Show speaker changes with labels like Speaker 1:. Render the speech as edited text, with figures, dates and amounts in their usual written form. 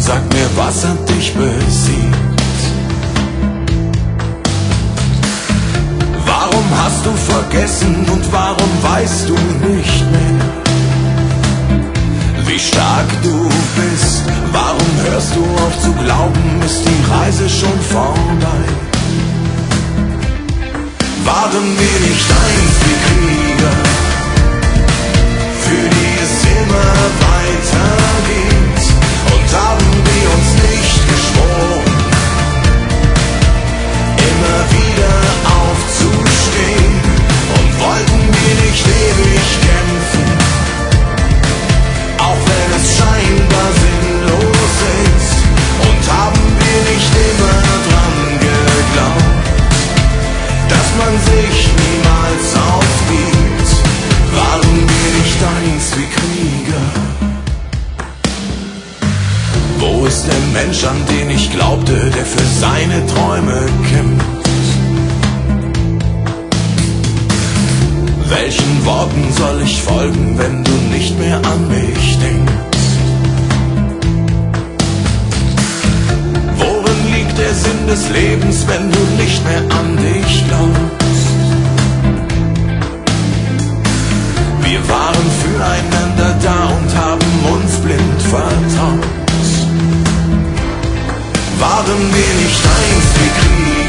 Speaker 1: Sag mir, was hat dich besiegt? Warum hast du vergessen und warum weißt du nicht mehr, wie stark du bist? Warum hörst du auf zu glauben, ist die Reise schon vorbei? Waren wir nicht einst wie Krieger, für die es immer weitergeht? Und haben wir uns nicht geschworen, immer wieder aufzustehen? Und wollten wir nicht ewig kämpfen, auch wenn es scheinbar sinnlos ist? Und haben wir nicht immer dran geglaubt, dass man sich niemals aufgibt? Waren wir nicht einst wie Krieger? Wo ist der Mensch, an den ich glaubte, der für seine Träume kämpft? Welchen Worten soll ich folgen, wenn du nicht mehr an mich denkst? Worin liegt der Sinn des Lebens, wenn du nicht mehr an dich glaubst? Wir waren füreinander da und haben uns blind vertraut. Waren wir nicht einst wie Krieg?